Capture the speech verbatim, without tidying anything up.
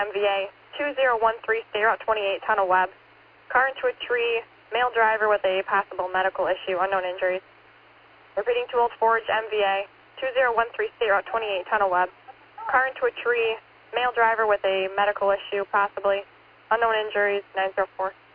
M V A, two zero one three, State Route twenty-eight, Tunnel Web. Car into a tree, male driver with a possible medical issue, unknown injuries. Repeating to Old Forge, M V A, two zero one three, State Route twenty-eight, Tunnel Web. Car into a tree, male driver with a medical issue, possibly. Unknown injuries, nine zero four.